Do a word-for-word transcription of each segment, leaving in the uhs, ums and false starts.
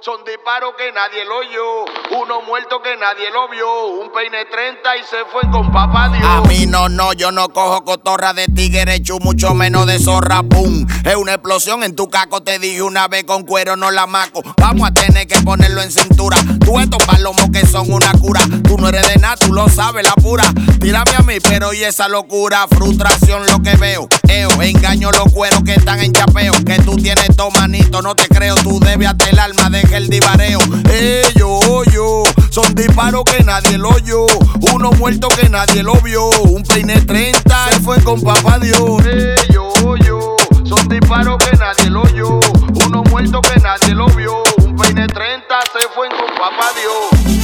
Son disparos que nadie lo oyó. Uno muerto que nadie lo vio. Un peine treinta y se fue con papá Dios. A mí no, no, yo no cojo cotorra de tigre chu, mucho menos de zorra, pum. Es una explosión en tu caco, te dije una vez, con cuero no la maco. Vamos a tener que ponerlo en cintura. Tú estos palomos que son una cura. Tú no eres de nada, tú lo sabes, la pura. Tírame a mí, pero y esa locura. Frustración lo que veo. Eo, engaño los cueros que están en chapeo. Que tú tienes todo manito, no te creo. Tú debes hasta el alma, deja el divareo. Ellos, yo, son disparos que nadie lo oyó. Uno muerto que nadie lo vio. Un peine treinta, se fue con papá Dios. Ellos, yo, son disparos que nadie lo oyó. Uno muerto que nadie lo vio. Un peine treinta, se fue con papá Dios.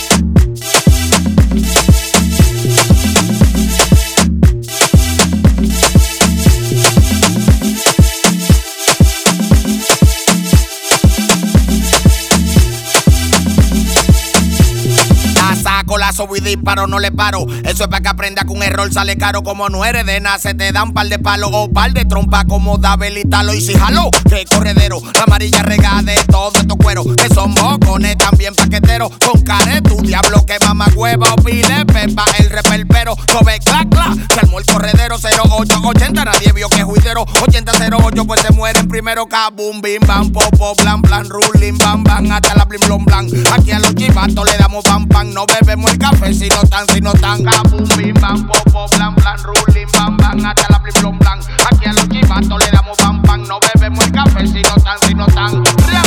La sobo y disparo, no le paro. Eso es para que aprenda que un error sale caro. Como no eres de nada, se te da un par de palos o par de trompa como Davel y Talo. Y si jaló, que corredero, la amarilla regada de todo estos cueros. Que son mocones, también paqueteros. Con caretu, diablo que mama hueva o pile pepa el reperpero. Sobe clac clac, se armó el corredero. Cero ocho ochenta, nadie vio que juidero. Ochenta cero ocho, pues se mueren primero. Kabum, bim, bam, popo, blan, blan, ruling, bam, bam, hasta la blim, blom, blan. Aquí a los chivatos le damos pam, pam. No bebemos el café si no tan, si no tan. Kabum, bim, bam, popo, blan, blan, ruling, bam, bam, hasta la blim, blom, blan. Aquí a los chivatos le damos pam, pam. No bebemos el café si no tan, si no tan.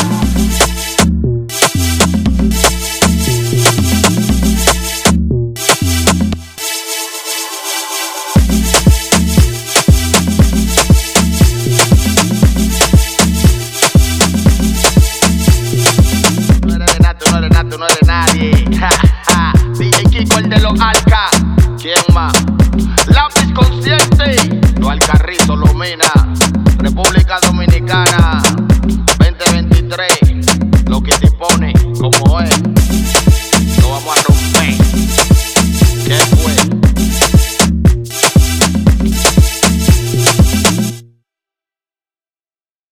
Tú no eres nadie. Ja, ja. D J Kiko, el de los Alca. ¿Quién más? Lápiz consciente. Los Alcarrizo, Lomina. República Dominicana.